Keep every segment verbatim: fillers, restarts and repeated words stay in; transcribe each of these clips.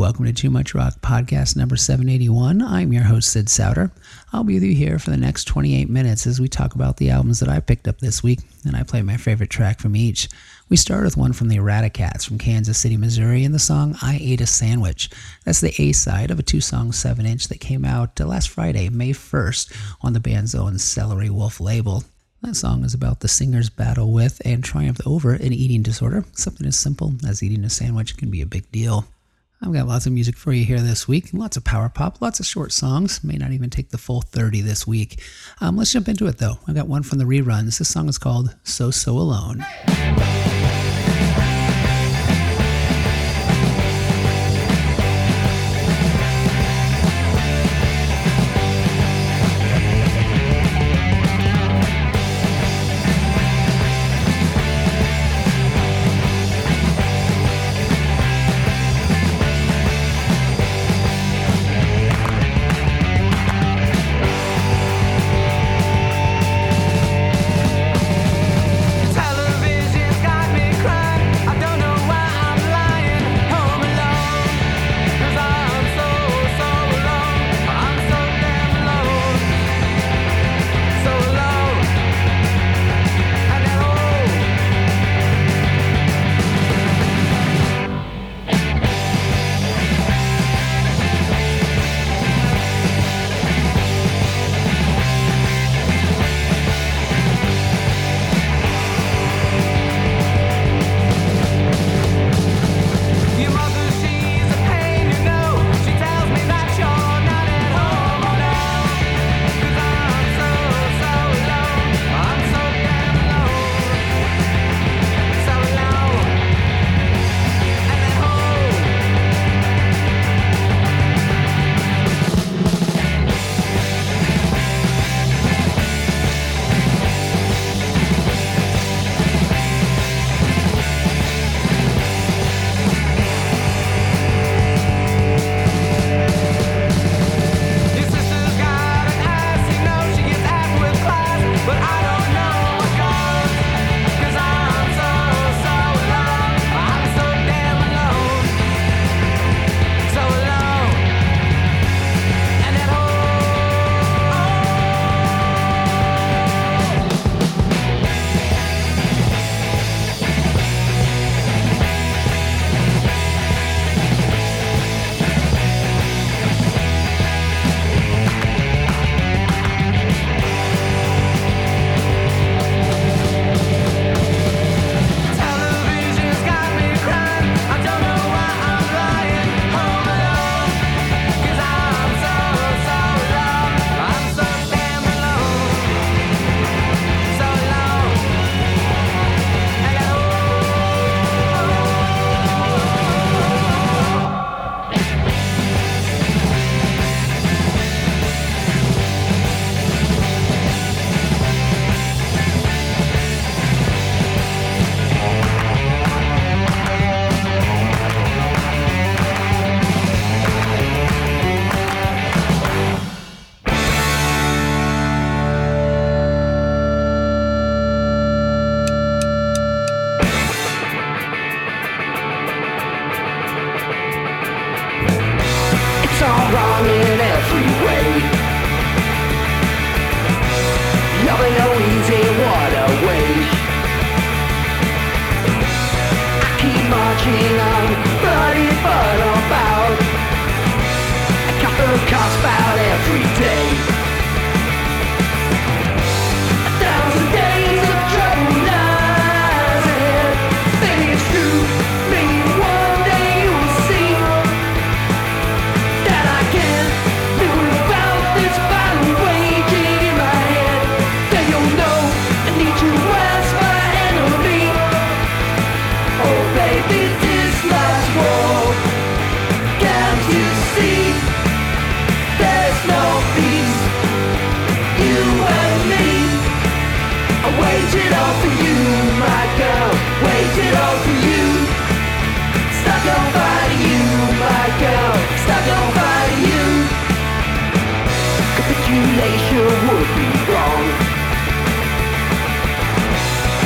welcome to Too Much Rock podcast number seven eighty-one. I'm your host, Sid Souter. I'll be with you here for the next twenty-eight minutes as we talk about the albums that I picked up this week, and I play my favorite track from each. We start with one from the Eradicats from Kansas City, Missouri, and the song I Ate a Sandwich. That's the A-side of a two-song seven inch that came out uh, last Friday, May first, on the band's own Celery Wolf label. That song is about the singer's battle with and triumph over an eating disorder. Something as simple as eating a sandwich can be a big deal. I've got lots of music for you here this week. Lots of power pop, lots of short songs. May not even take the full thirty this week. Um, let's jump into it, though. I got one from the reruns. This song is called So So Alone.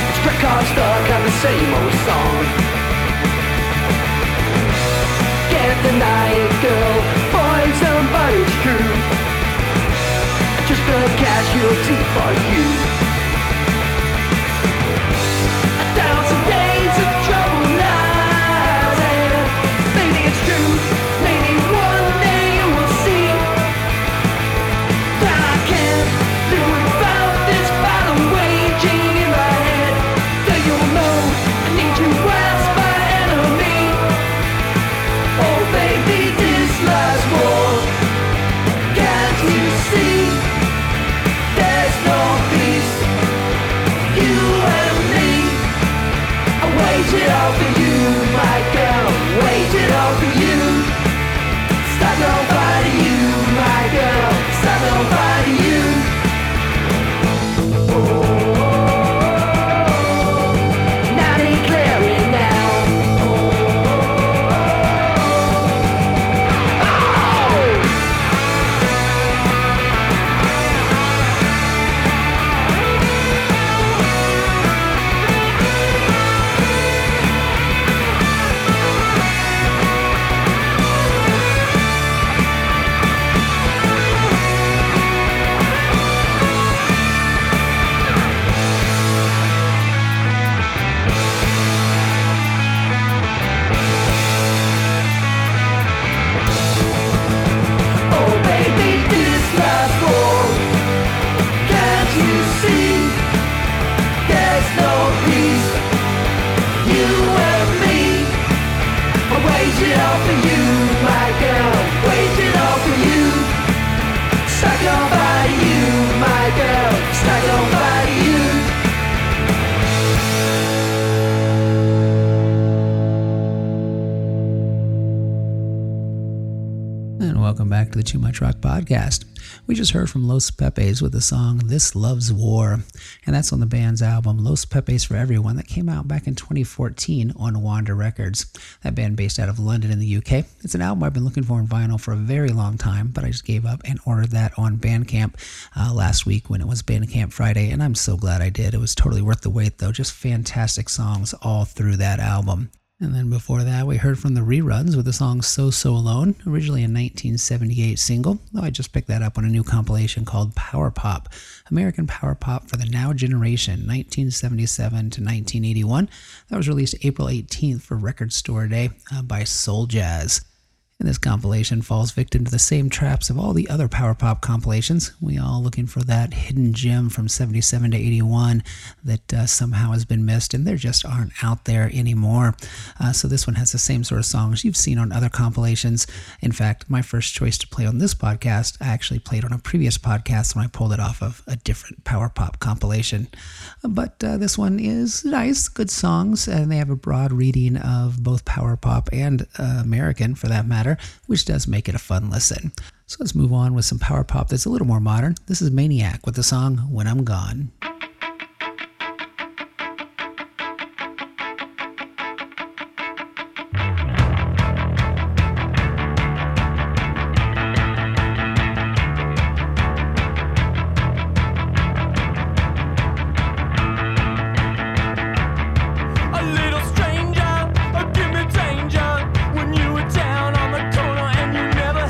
Stuck on the same old song. Get deny it, girl. Find somebody's true. Just a casualty for you. A thousand days of trouble lies, and maybe it's true. Maybe one day you will see that I can't live without this battle waging in my head. That you'll know I need you as my enemy. Oh baby, this last war, can't you see? There's no peace, you and me. I waited all for you, my girl, waited all for you. Stop nobody, you, my girl, stop nobody, you. Now declaring now. Oh baby, this last war, can't you see? There's no peace, you and me. I waited all for you, my girl, waited all for you. Stuck on by you, my girl, stuck on by you. And welcome back to the Too Much Rock podcast. We just heard from Los Pepes with the song This Love's War, and that's on the band's album Los Pepes for Everyone that came out back in twenty fourteen on Wanda Records, that band based out of London in the U K. It's an album I've been looking for in vinyl for a very long time, but I just gave up and ordered that on Bandcamp uh, last week when it was Bandcamp Friday, and I'm so glad I did. It was totally worth the wait though, just fantastic songs all through that album. And then before that, we heard from the Reruns with the song So So Alone, originally a nineteen seventy-eight single, though I just picked that up on a new compilation called Power Pop, American Power Pop for the Now Generation, nineteen seventy-seven to nineteen eighty-one. That was released April eighteenth for Record Store Day uh, by Soul Jazz. And this compilation falls victim to the same traps of all the other Power Pop compilations. We all looking for that hidden gem from seventy-seven to eighty-one that uh, somehow has been missed, and there just aren't out there anymore. Uh, so this one has the same sort of songs you've seen on other compilations. In fact, my first choice to play on this podcast, I actually played on a previous podcast when I pulled it off of a different Power Pop compilation. But uh, this one is nice, good songs, and they have a broad reading of both Power Pop and uh, American, for that matter, which does make it a fun listen. So let's move on with some Power Pop that's a little more modern. This is Maniac with the song When I'm Gone.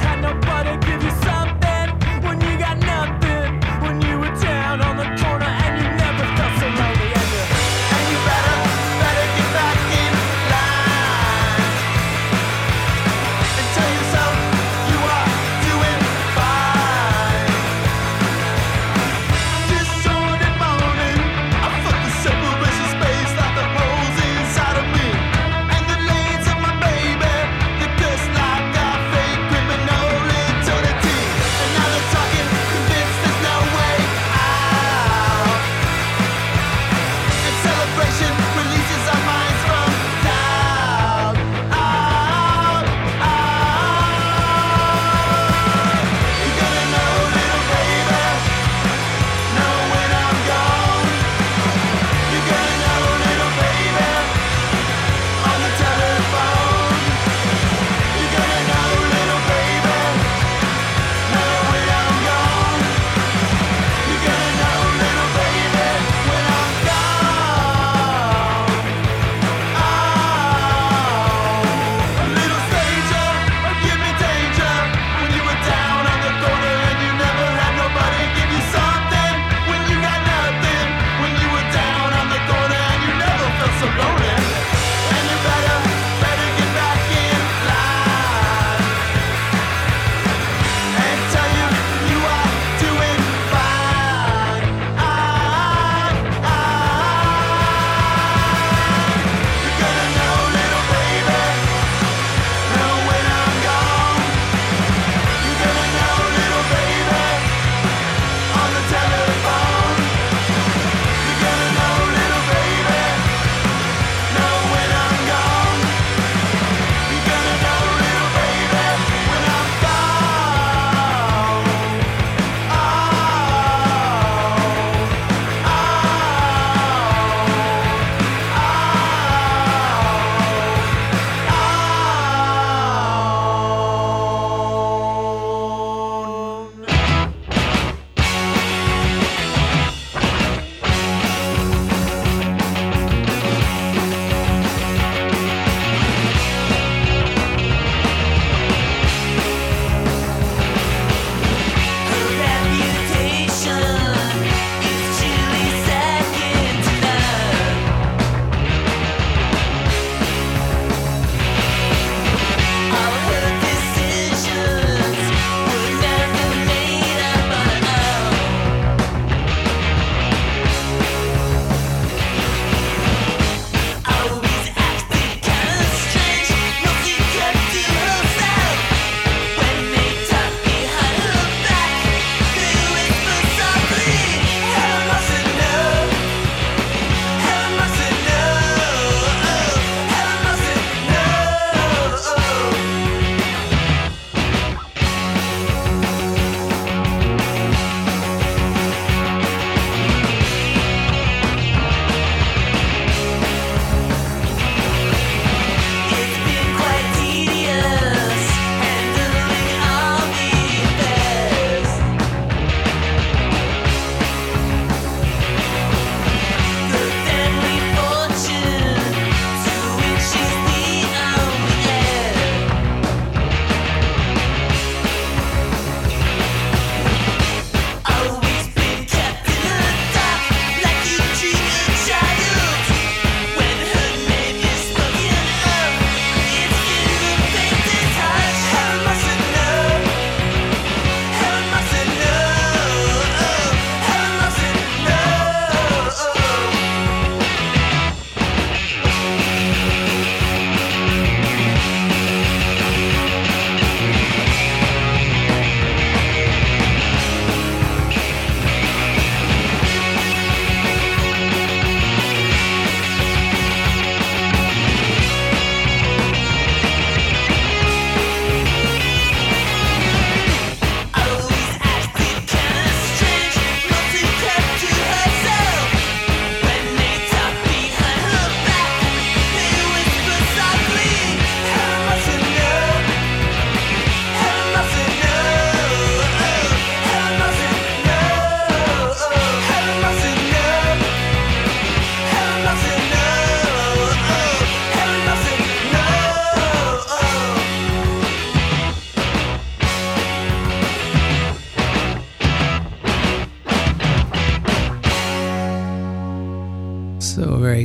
When you got nothing, when you were down on the corner and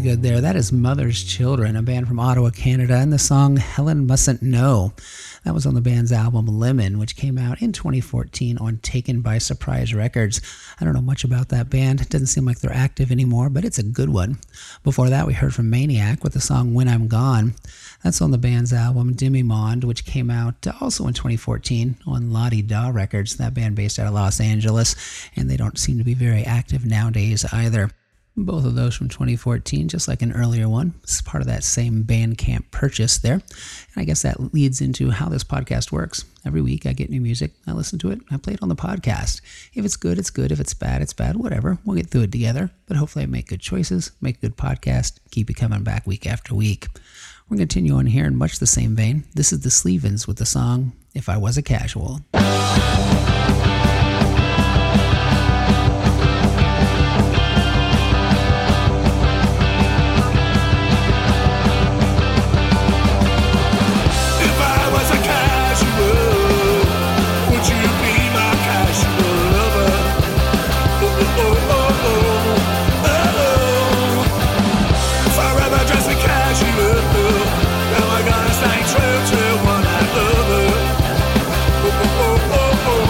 good there. That is Mother's Children, a band from Ottawa, Canada, and the song Helen Mustn't Know. That was on the band's album Lemon, which came out in twenty fourteen on Taken by Surprise Records. I don't know much about that band. It doesn't seem like they're active anymore, but it's a good one. Before that, we heard from Maniac with the song When I'm Gone. That's on the band's album Demi Monde, which came out also in twenty fourteen on La Di Da Records, that band based out of Los Angeles, and they don't seem to be very active nowadays either. Both of those from twenty fourteen, just like an earlier one. It's part of that same Bandcamp purchase there. And I guess that leads into how this podcast works. Every week I get new music, I listen to it, I play it on the podcast. If it's good, it's good. If it's bad, it's bad. Whatever. We'll get through it together. But hopefully I make good choices, make a good podcast, keep it coming back week after week. We're going to continue on here in much the same vein. This is the Sleevens with the song If I Was a Casual. Oh, oh, oh, oh.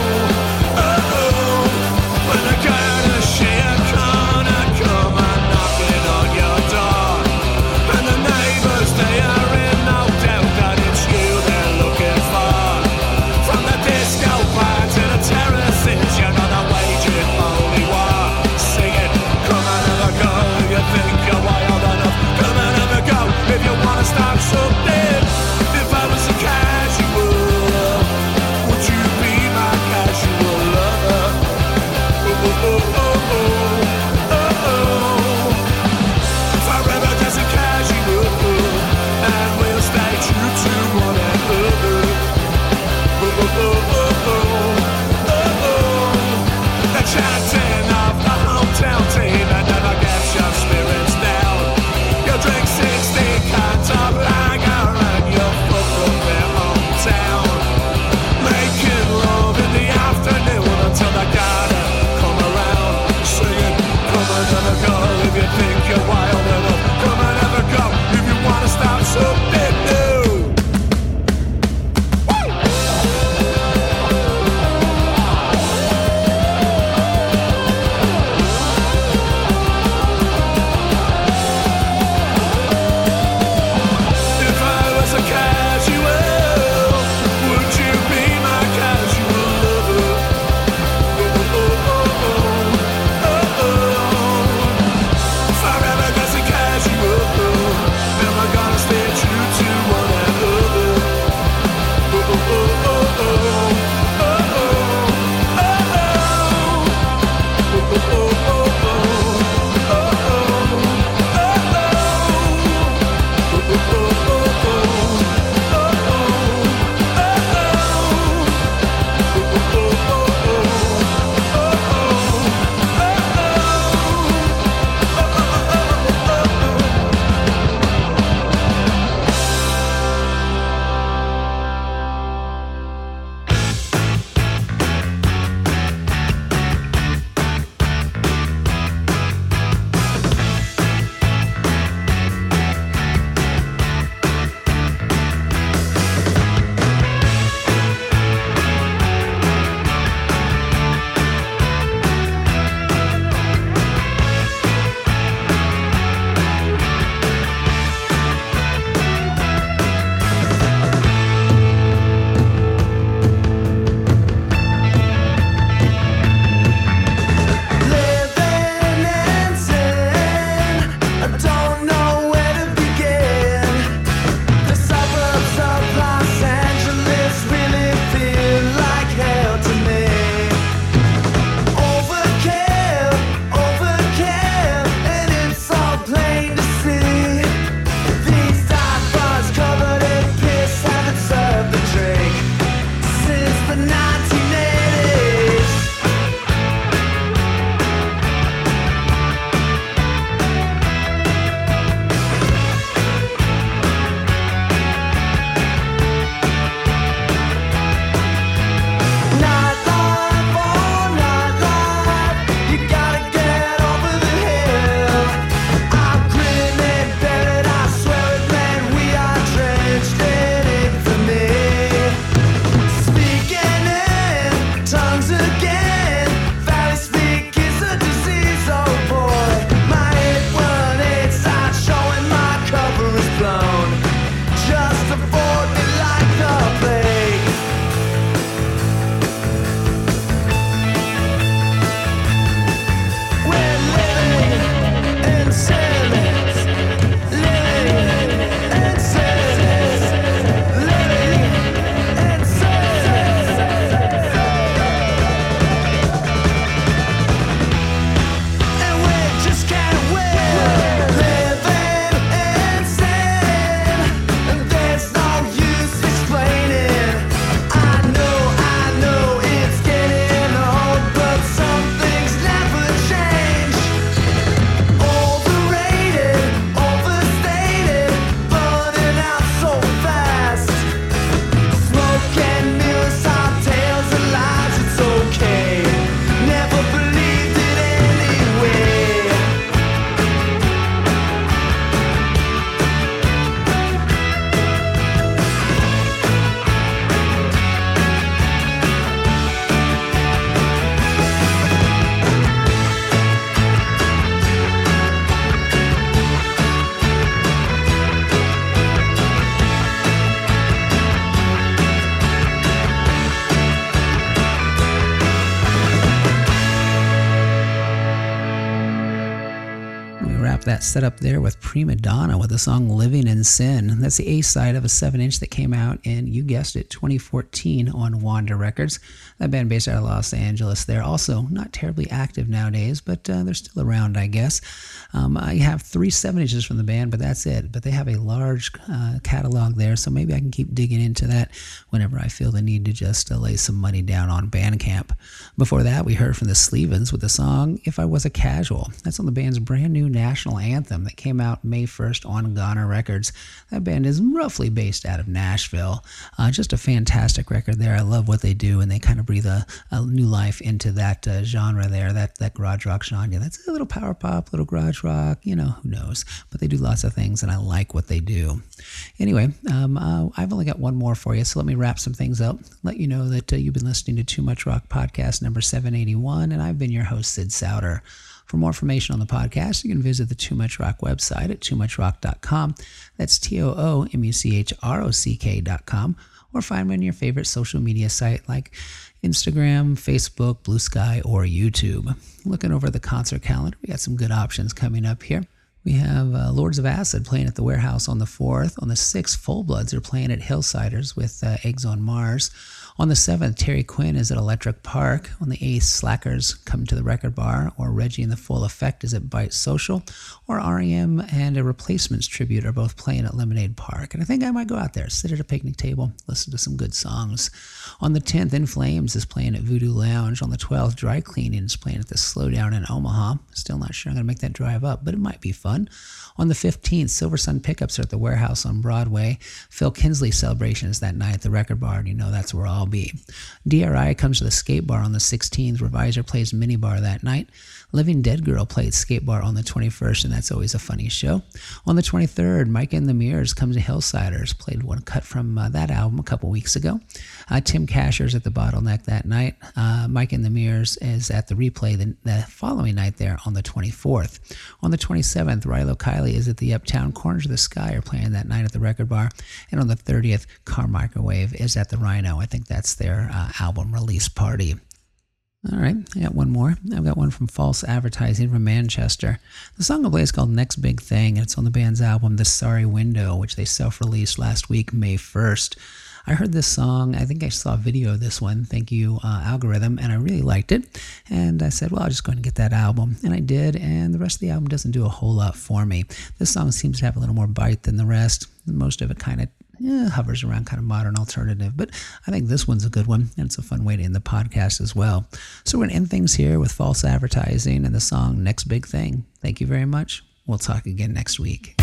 that set up there with Prima Donna with the song Living in Sin. That's the A-side of a seven inch that came out in, you guessed it, twenty fourteen on Wanda Records. That band based out of Los Angeles. They're also not terribly active nowadays, but uh, they're still around, I guess. Um, I have three seven inches from the band, but that's it. But they have a large uh, catalog there, so maybe I can keep digging into that whenever I feel the need to just uh, lay some money down on Bandcamp. Before that, we heard from the Slevens with the song If I Was a Casual. That's on the band's brand new national anthem that came out May first on Ghana Records. That band is roughly based out of Nashville. Uh, just a fantastic record there. I love what they do, and they kind of breathe a, a new life into that uh, genre there, that, that garage rock genre. That's a little power pop, little garage rock, you know, who knows. But they do lots of things, and I like what they do. Anyway, um, uh, I've only got one more for you, so let me wrap some things up. Let you know that uh, you've been listening to Too Much Rock Podcast number seven eighty-one, and I've been your host, Sid Souter. For more information on the podcast, you can visit the Too Much Rock website at too much rock dot com. That's T O O M U C H R O C K dot com. Or find me on your favorite social media site like Instagram, Facebook, Blue Sky, or YouTube. Looking over the concert calendar, we got some good options coming up here. We have uh, Lords of Acid playing at the Warehouse on the fourth. On the sixth, Full Bloods are playing at Hillsiders with uh, Eggs on Mars. On the seventh, Terry Quinn is at Electric Park. On the eighth, Slackers come to the Record Bar, or Reggie and the Full Effect is at Bite Social, or R E M and a Replacements Tribute are both playing at Lemonade Park. And I think I might go out there, sit at a picnic table, listen to some good songs. On the tenth, In Flames is playing at Voodoo Lounge. On the twelfth, Dry Cleaning is playing at the Slowdown in Omaha. Still not sure I'm going to make that drive up, but it might be fun. On the fifteenth, Silver Sun Pickups are at the Warehouse on Broadway. Phil Kinsley celebration is that night at the Record Bar, and you know that's where I'll be. D R I comes to the Skate Bar on the sixteenth. Revisor plays Mini Bar that night. Living Dead Girl played Skate Bar on the twenty-first, and that's always a funny show. On the twenty-third, Mike and the Mirrors comes to Hillsiders. Played one cut from uh, that album a couple weeks ago. Uh, Tim Casher's at the Bottleneck that night. Uh, Mike and the Mirrors is at the Replay the, the following night there on the twenty-fourth. On the twenty-seventh, Rilo Kiley is at the Uptown Corners of the Sky are playing that night at the Record Bar. And on the thirtieth, Car Microwave is at the Rhino. I think that's their uh, album release party. All right, I got one more. I've got one from False Advertising from Manchester. The song I play is called Next Big Thing, and it's on the band's album The Sorry Window, which they self-released last week, May first. I heard this song, I think I saw a video of this one, thank you, uh, Algorithm, and I really liked it. And I said, well, I'll just go and get that album. And I did, and the rest of the album doesn't do a whole lot for me. This song seems to have a little more bite than the rest. Most of it kind of yeah, hovers around kind of modern alternative, but I think this one's a good one, and it's a fun way to end the podcast as well. So we're going to end things here with False Advertising and the song Next Big Thing. Thank you very much. We'll talk again next week.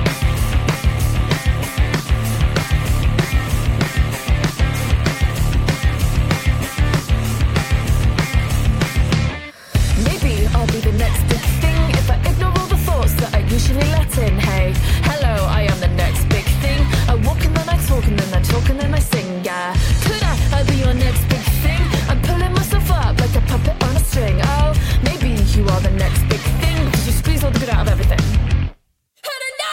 Maybe I'll be the next big thing if I ignore all the thoughts that I usually let in. Hey, hello, I am the next big thing. I walk and then I talk and then I talk and then I sing, yeah. Could I, I be your next big thing? I'm pulling myself up like a puppet on a string. Oh, maybe you are the next big thing because you squeeze all the good out of everything.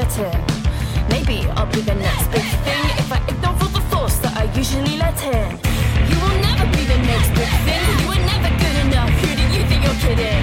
let in. Maybe I'll be the next big thing if I ignore all the thoughts that I usually let in. You will never be the next big thing. You were never good enough. Who do you think you're kidding?